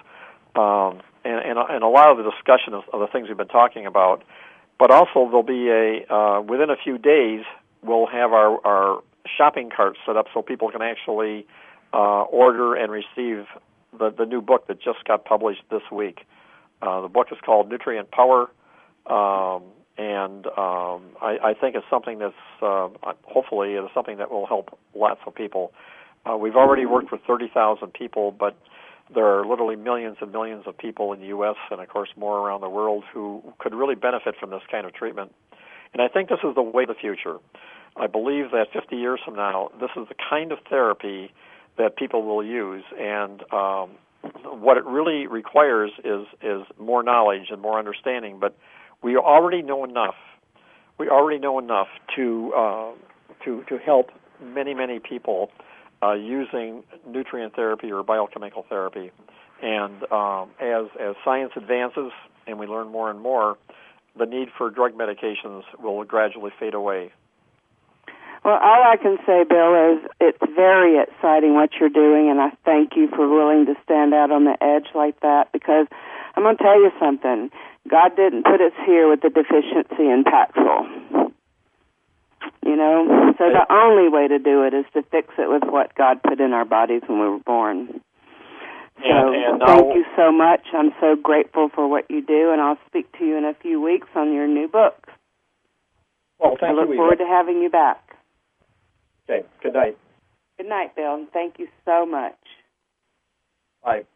and a lot of the discussion of the things we've been talking about. But also there'll be within a few days, we'll have our shopping cart set up so people can actually order and receive the new book that just got published this week. The book is called Nutrient Power, and I think it's something that's hopefully it's something that will help lots of people. We've already worked with 30,000 people, but there are literally millions and millions of people in the U.S. and, of course, more around the world who could really benefit from this kind of treatment. And I think this is the way of the future. I believe that 50 years from now, this is the kind of therapy that people will use. And what it really requires is more knowledge and more understanding. But we already know enough. We already know enough to help many, many people using nutrient therapy or biochemical therapy. And as science advances and we learn more and more, the need for drug medications will gradually fade away. Well, all I can say, Bill, is it's very exciting what you're doing, and I thank you for willing to stand out on the edge like that, because I'm going to tell you something. God didn't put us here with the deficiency in Paxil. You know? So the only way to do it is to fix it with what God put in our bodies when we were born. So and now, thank you so much. I'm so grateful for what you do, and I'll speak to you in a few weeks on your new book. Well, thank you. I look forward to having you back. Okay, good night. Good night, Bill, and thank you so much. Bye.